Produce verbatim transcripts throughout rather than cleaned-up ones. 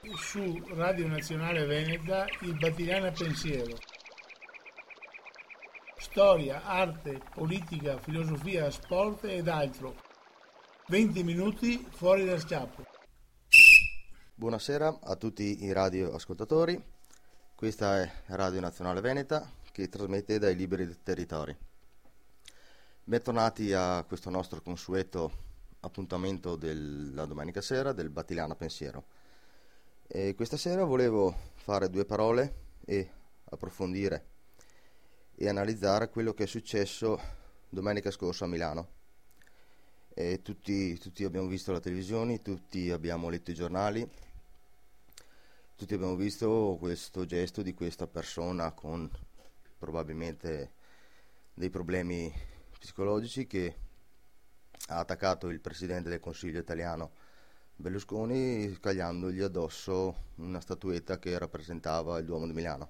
su Radio Nazionale Veneta il Battigliana Pensiero. Storia, arte, politica, filosofia, sport ed altro. venti minuti fuori da schiaffo. Buonasera a tutti i radioascoltatori. Questa è Radio Nazionale Veneta che trasmette dai liberi territori. Bentornati a questo nostro consueto appuntamento della domenica sera del Battigliana Pensiero. E questa sera volevo fare due parole e approfondire e analizzare quello che è successo domenica scorsa a Milano. E tutti, tutti abbiamo visto la televisione, tutti abbiamo letto i giornali, tutti abbiamo visto questo gesto di questa persona con probabilmente dei problemi psicologici che ha attaccato il presidente del Consiglio italiano Berlusconi scagliandogli addosso una statuetta che rappresentava il Duomo di Milano.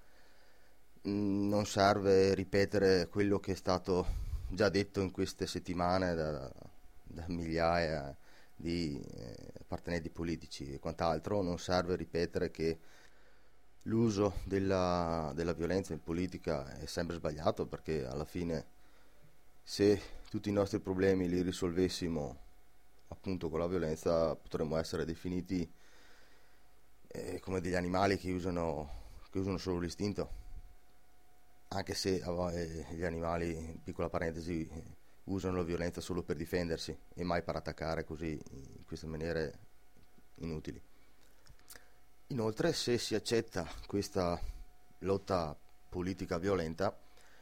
Non serve ripetere quello che è stato già detto in queste settimane da, da migliaia di eh, appartenenti politici e quant'altro. Non serve ripetere che l'uso della, della violenza in politica è sempre sbagliato, perché alla fine, se tutti i nostri problemi li risolvessimo appunto con la violenza, potremmo essere definiti eh, come degli animali che usano, che usano solo l'istinto, anche se eh, gli animali, piccola parentesi, usano la violenza solo per difendersi e mai per attaccare così in queste maniere inutili. Inoltre, se si accetta questa lotta politica violenta,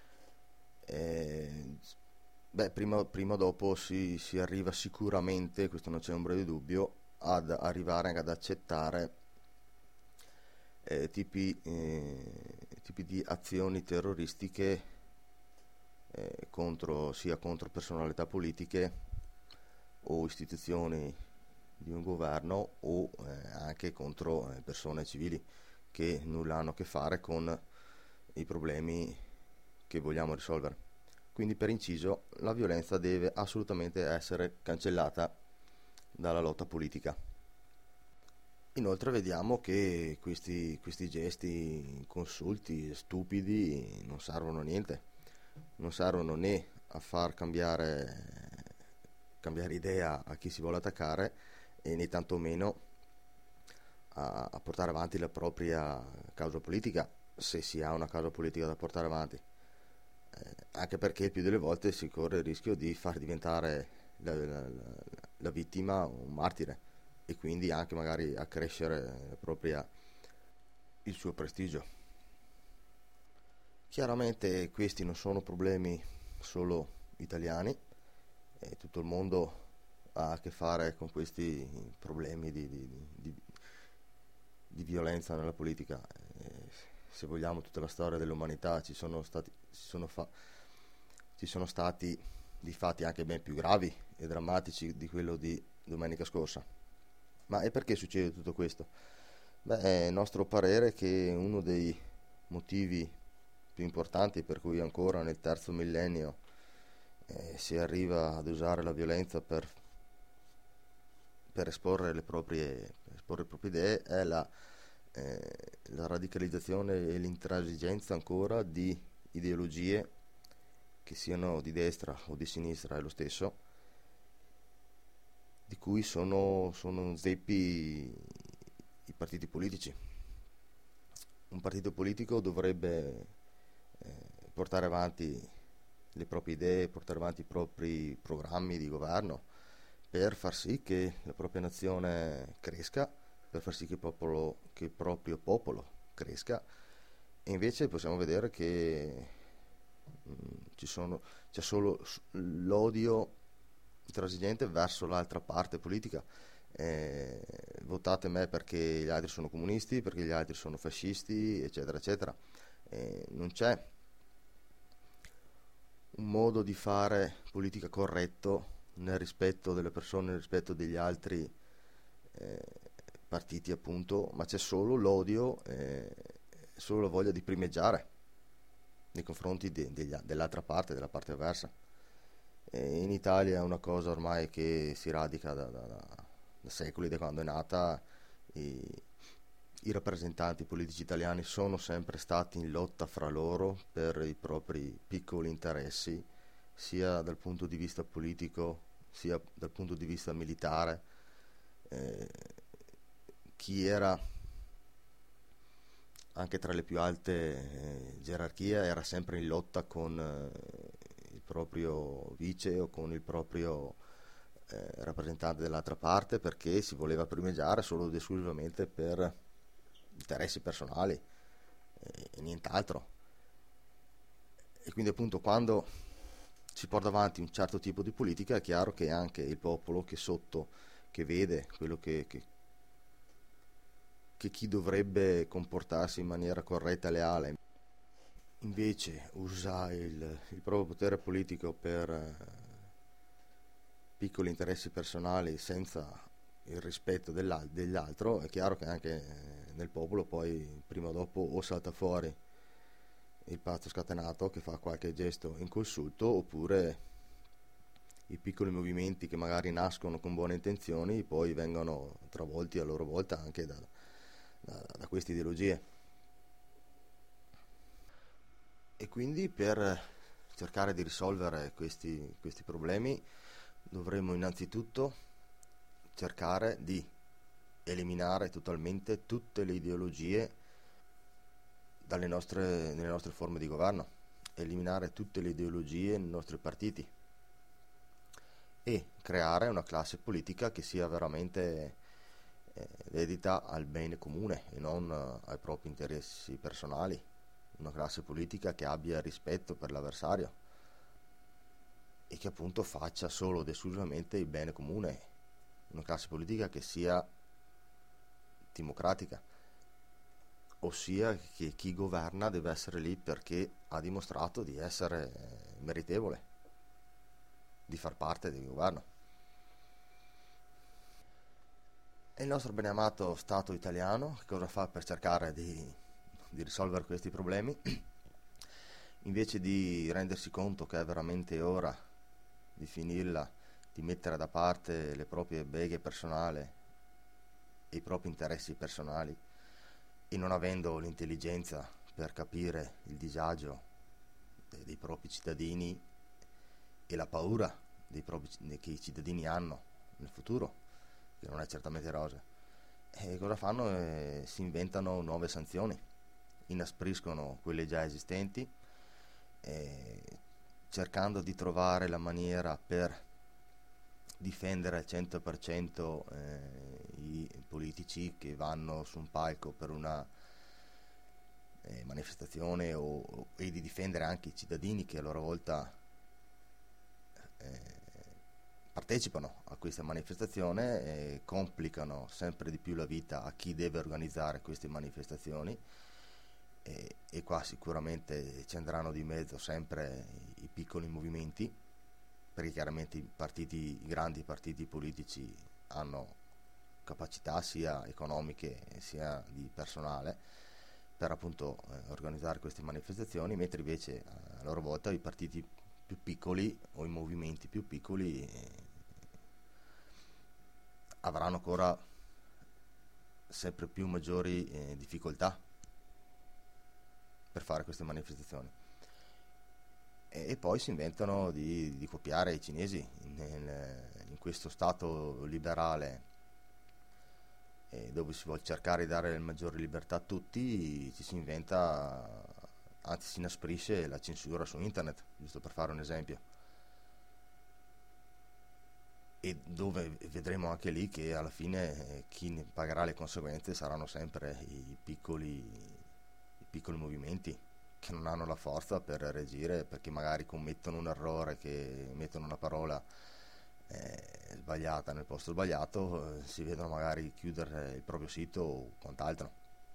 eh, Beh, prima, prima o dopo si, si arriva sicuramente, questo non c'è ombra di dubbio, ad arrivare anche ad accettare eh, tipi, eh, tipi di azioni terroristiche eh, contro, sia contro personalità politiche o istituzioni di un governo o eh, anche contro eh, persone civili che nulla hanno a che fare con i problemi che vogliamo risolvere. Quindi, per inciso, la violenza deve assolutamente essere cancellata dalla lotta politica. Inoltre vediamo che questi, questi gesti inconsulti, stupidi, non servono a niente. Non servono né a far cambiare, cambiare idea a chi si vuole attaccare, e né tantomeno a, a portare avanti la propria causa politica, se si ha una causa politica da portare avanti. Eh, anche perché più delle volte si corre il rischio di far diventare la, la, la, la vittima un martire, e quindi anche magari accrescere propria, il suo prestigio. Chiaramente questi non sono problemi solo italiani, eh, tutto il mondo ha a che fare con questi problemi di, di, di, di violenza nella politica. Eh, se vogliamo, tutta la storia dell'umanità ci sono stati ci sono, fa- ci sono stati di fatti anche ben più gravi e drammatici di quello di domenica scorsa. Ma e perché succede tutto questo? Beh, è il nostro parere che uno dei motivi più importanti per cui ancora nel terzo millennio eh, si arriva ad usare la violenza per, per esporre le proprie, per esporre le proprie idee è la Eh, la radicalizzazione e l'intransigenza ancora di ideologie, che siano di destra o di sinistra è lo stesso, di cui sono, sono zeppi i partiti politici. Un partito politico dovrebbe eh, portare avanti le proprie idee, portare avanti i propri programmi di governo per far sì che la propria nazione cresca, per far sì che il, popolo, che il proprio popolo cresca. E invece possiamo vedere che mh, ci sono, c'è solo l'odio intransigente verso l'altra parte politica. Eh, votate me perché gli altri sono comunisti, perché gli altri sono fascisti, eccetera eccetera. Eh, non c'è un modo di fare politica corretto nel rispetto delle persone, nel rispetto degli altri eh, partiti, appunto, ma c'è solo l'odio, eh, solo la voglia di primeggiare nei confronti de, degli, dell'altra parte, della parte avversa. E in Italia è una cosa ormai che si radica da, da, da, da secoli, da quando è nata. I, i rappresentanti politici italiani sono sempre stati in lotta fra loro per i propri piccoli interessi, sia dal punto di vista politico sia dal punto di vista militare. Eh, chi era anche tra le più alte eh, gerarchie era sempre in lotta con eh, il proprio vice o con il proprio eh, rappresentante dell'altra parte, perché si voleva primeggiare solo ed esclusivamente per interessi personali e, e nient'altro. E quindi appunto quando si porta avanti un certo tipo di politica è chiaro che anche il popolo che sotto, che vede quello che, che, che chi dovrebbe comportarsi in maniera corretta e leale invece usa il, il proprio potere politico per eh, piccoli interessi personali senza il rispetto dell'al- dell'altro, è chiaro che anche eh, nel popolo poi prima o dopo o salta fuori il pazzo scatenato che fa qualche gesto inconsulto, oppure i piccoli movimenti che magari nascono con buone intenzioni poi vengono travolti a loro volta anche da, da, da queste ideologie. E quindi per cercare di risolvere questi, questi problemi dovremmo innanzitutto cercare di eliminare totalmente tutte le ideologie dalle nostre, nelle nostre forme di governo, eliminare tutte le ideologie nei nostri partiti e creare una classe politica che sia veramente eh, dedita al bene comune e non eh, ai propri interessi personali, una classe politica che abbia rispetto per l'avversario e che appunto faccia solo ed esclusivamente il bene comune, una classe politica che sia democratica, ossia che chi governa deve essere lì perché ha dimostrato di essere meritevole di far parte del governo. E il nostro beneamato Stato italiano che cosa fa per cercare di, di risolvere questi problemi? Invece di rendersi conto che è veramente ora di finirla, di mettere da parte le proprie beghe personali e i propri interessi personali, e non avendo l'intelligenza per capire il disagio dei, dei propri cittadini e la paura dei propri, che i cittadini hanno nel futuro, che non è certamente rosa, e cosa fanno? Eh, si inventano nuove sanzioni, inaspriscono quelle già esistenti, eh, cercando di trovare la maniera per difendere al cento per cento eh, i politici che vanno su un palco per una eh, manifestazione o, o, e di difendere anche i cittadini che a loro volta eh, partecipano a questa manifestazione e complicano sempre di più la vita a chi deve organizzare queste manifestazioni, e, e qua sicuramente ci andranno di mezzo sempre i, i piccoli movimenti, perché chiaramente i partiti, i grandi partiti politici hanno capacità sia economiche sia di personale per appunto eh, organizzare queste manifestazioni, mentre invece a loro volta i partiti più piccoli o i movimenti più piccoli eh, avranno ancora sempre più maggiori eh, difficoltà per fare queste manifestazioni. E poi si inventano di, di copiare i cinesi in, in questo stato liberale eh, dove si vuole cercare di dare maggiore libertà a tutti, ci si inventa, anzi si inasprisce la censura su internet, giusto per fare un esempio, e dove vedremo anche lì che alla fine eh, chi ne pagherà le conseguenze saranno sempre i piccoli, i piccoli movimenti che non hanno la forza per reagire, perché magari commettono un errore, che mettono una parola eh, sbagliata nel posto sbagliato, eh, si vedono magari chiudere il proprio sito o quant'altro.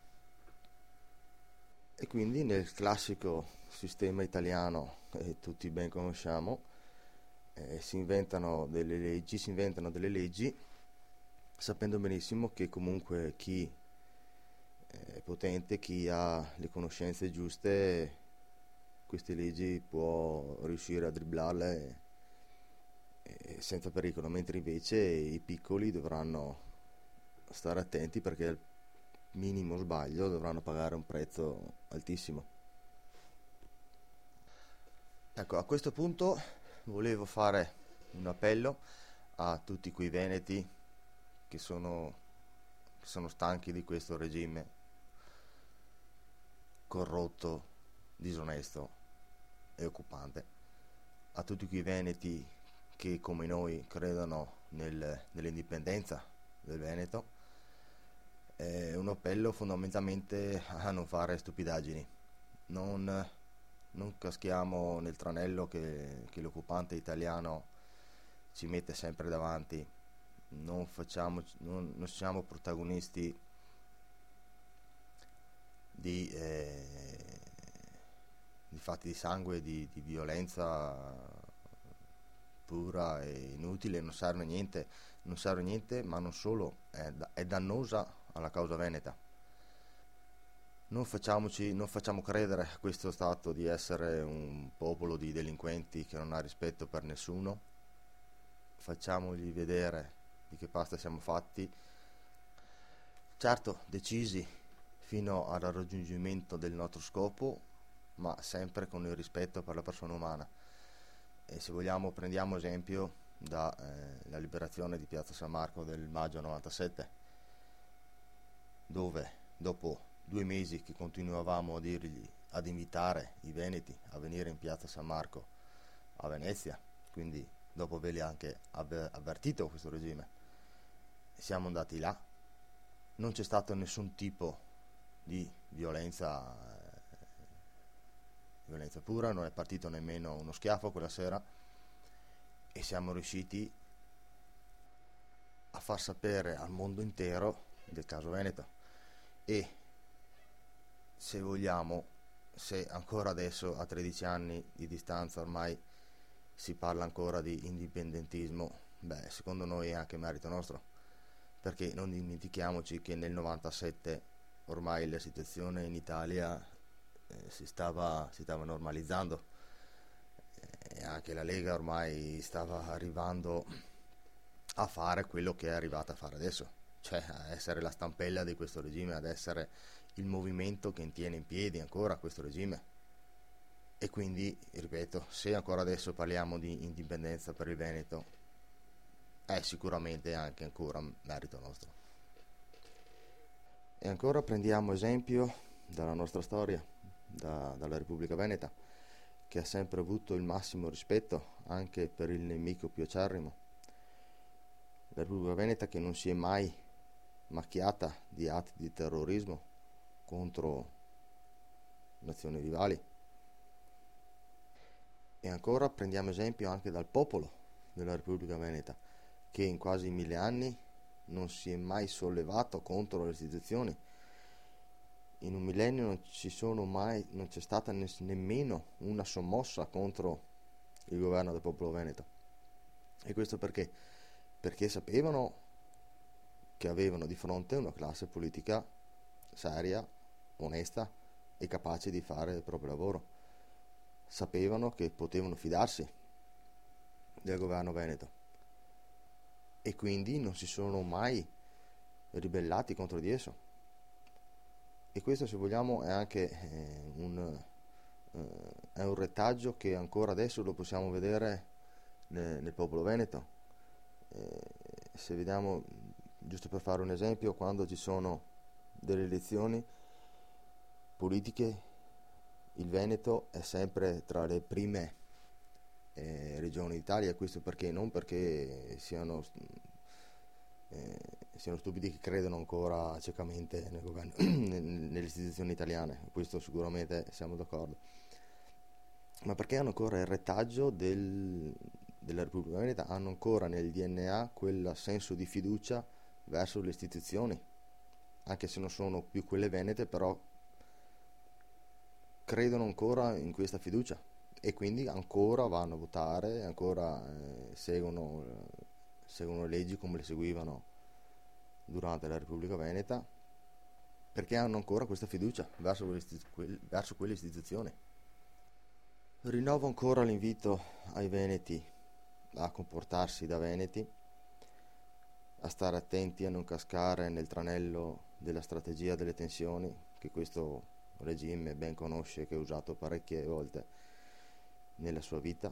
E quindi nel classico sistema italiano che tutti ben conosciamo, eh, si inventano delle leggi, si inventano delle leggi sapendo benissimo che comunque chi è potente, chi ha le conoscenze giuste, queste leggi può riuscire a dribblarle eh, senza pericolo, mentre invece i piccoli dovranno stare attenti perché minimo sbaglio dovranno pagare un prezzo altissimo. Ecco, a questo punto volevo fare un appello a tutti quei veneti che sono, che sono stanchi di questo regime corrotto, disonesto e occupante, a tutti quei veneti che come noi credono nel, nell'indipendenza del Veneto. È un appello fondamentalmente a non fare stupidaggini, non, non caschiamo nel tranello che, che l'occupante italiano ci mette sempre davanti, non, facciamo, non, non siamo protagonisti di, eh, di fatti di sangue, di, di violenza pura e inutile, non serve a niente, non serve a niente, ma non solo, è, è dannosa alla causa veneta. Non facciamoci, non facciamo credere a questo Stato di essere un popolo di delinquenti che non ha rispetto per nessuno, facciamogli vedere di che pasta siamo fatti, certo decisi fino al raggiungimento del nostro scopo, ma sempre con il rispetto per la persona umana. E se vogliamo prendiamo esempio dalla eh, liberazione di Piazza San Marco del maggio novantasette, dove dopo due mesi che continuavamo a dirgli, ad invitare i veneti a venire in Piazza San Marco a Venezia, quindi dopo averli anche avver- avvertito questo regime, siamo andati là, non c'è stato nessun tipo di violenza violenza pura, non è partito nemmeno uno schiaffo quella sera, e siamo riusciti a far sapere al mondo intero del caso Veneto. E se vogliamo, se ancora adesso a tredici anni di distanza ormai si parla ancora di indipendentismo, beh, secondo noi è anche merito nostro, perché non dimentichiamoci che nel novantasette ormai la situazione in Italia Eh, si, stava, si stava normalizzando, e anche la Lega ormai stava arrivando a fare quello che è arrivata a fare adesso, cioè a essere la stampella di questo regime, ad essere il movimento che tiene in piedi ancora questo regime. E quindi, ripeto, se ancora adesso parliamo di indipendenza per il Veneto, è sicuramente anche ancora merito nostro. E ancora prendiamo esempio dalla nostra storia, Da, dalla Repubblica Veneta, che ha sempre avuto il massimo rispetto anche per il nemico più acerrimo. La Repubblica Veneta che non si è mai macchiata di atti di terrorismo contro nazioni rivali. E ancora prendiamo esempio anche dal popolo della Repubblica Veneta, che in quasi mille anni non si è mai sollevato contro le istituzioni. In un millennio non ci sono mai, non c'è stata ne- nemmeno una sommossa contro il governo del popolo veneto. E questo perché? Perché sapevano che avevano di fronte una classe politica seria, onesta e capace di fare il proprio lavoro. Sapevano che potevano fidarsi del governo veneto e quindi non si sono mai ribellati contro di esso. E questo, se vogliamo, è anche eh, un, eh, è un retaggio che ancora adesso lo possiamo vedere nel, nel popolo veneto. Eh, se vediamo, giusto per fare un esempio, quando ci sono delle elezioni politiche, il Veneto è sempre tra le prime eh, regioni d'Italia. Questo perché? Non perché siano Eh, siano stupidi che credono ancora ciecamente nel governo, nelle istituzioni italiane, questo sicuramente siamo d'accordo, ma perché hanno ancora il retaggio del, della Repubblica Veneta, hanno ancora nel D N A quel senso di fiducia verso le istituzioni, anche se non sono più quelle venete, però credono ancora in questa fiducia e quindi ancora vanno a votare, ancora eh, seguono eh, seguono le leggi come le seguivano durante la Repubblica Veneta, perché hanno ancora questa fiducia verso, verso quelle istituzioni. Rinnovo ancora l'invito ai veneti a comportarsi da veneti, a stare attenti a non cascare nel tranello della strategia delle tensioni che questo regime ben conosce e che ha usato parecchie volte nella sua vita.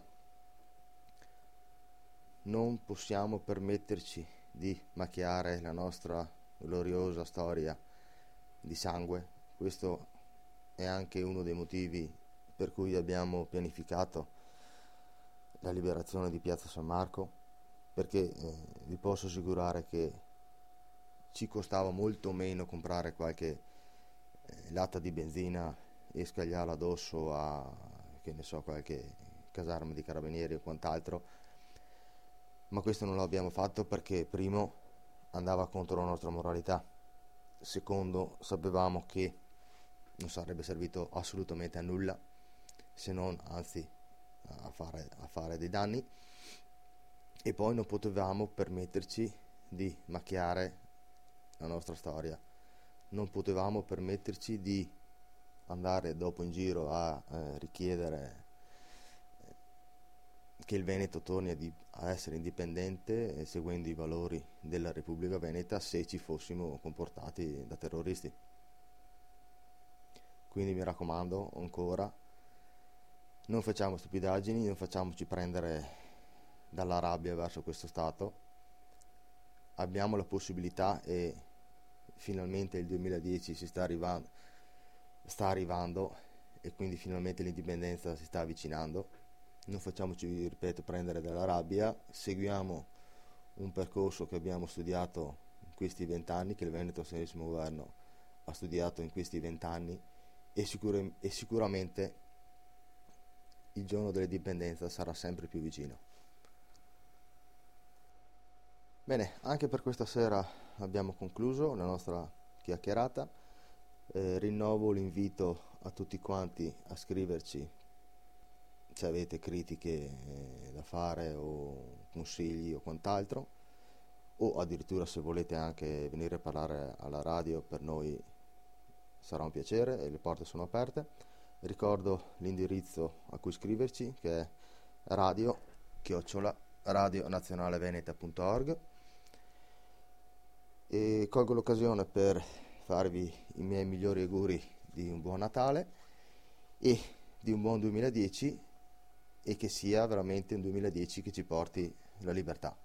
Non possiamo permetterci di macchiare la nostra gloriosa storia di sangue. Questo è anche uno dei motivi per cui abbiamo pianificato la liberazione di Piazza San Marco, perché eh, vi posso assicurare che ci costava molto meno comprare qualche eh, latta di benzina e scagliarla addosso a, che ne so, qualche caserma di carabinieri o quant'altro, ma questo non l'abbiamo fatto perché primo andava contro la nostra moralità, secondo sapevamo che non sarebbe servito assolutamente a nulla, se non anzi a fare, a fare dei danni, e poi non potevamo permetterci di macchiare la nostra storia, non potevamo permetterci di andare dopo in giro a eh, richiedere che il Veneto torni a, di, a essere indipendente eh, seguendo i valori della Repubblica Veneta se ci fossimo comportati da terroristi. Quindi mi raccomando ancora, non facciamo stupidaggini, non facciamoci prendere dalla rabbia verso questo Stato. Abbiamo la possibilità e finalmente il duemiladieci si sta arrivando, sta arrivando e quindi finalmente l'indipendenza si sta avvicinando. Non facciamoci, ripeto, prendere dalla rabbia, seguiamo un percorso che abbiamo studiato in questi vent'anni, che il Veneto Serenissimo Governo ha studiato in questi vent'anni, e, sicur- e sicuramente il giorno dell'indipendenza sarà sempre più vicino. Bene, anche per questa sera abbiamo concluso la nostra chiacchierata. Eh, rinnovo l'invito a tutti quanti a scriverci se avete critiche eh, da fare o consigli o quant'altro, o addirittura se volete anche venire a parlare alla radio, per noi sarà un piacere e le porte sono aperte. Ricordo l'indirizzo a cui scriverci, che è radio chiocciola radionazionaleveneta punto org, e colgo l'occasione per farvi i miei migliori auguri di un buon Natale e di un buon duemiladieci, e che sia veramente un duemiladieci che ci porti la libertà.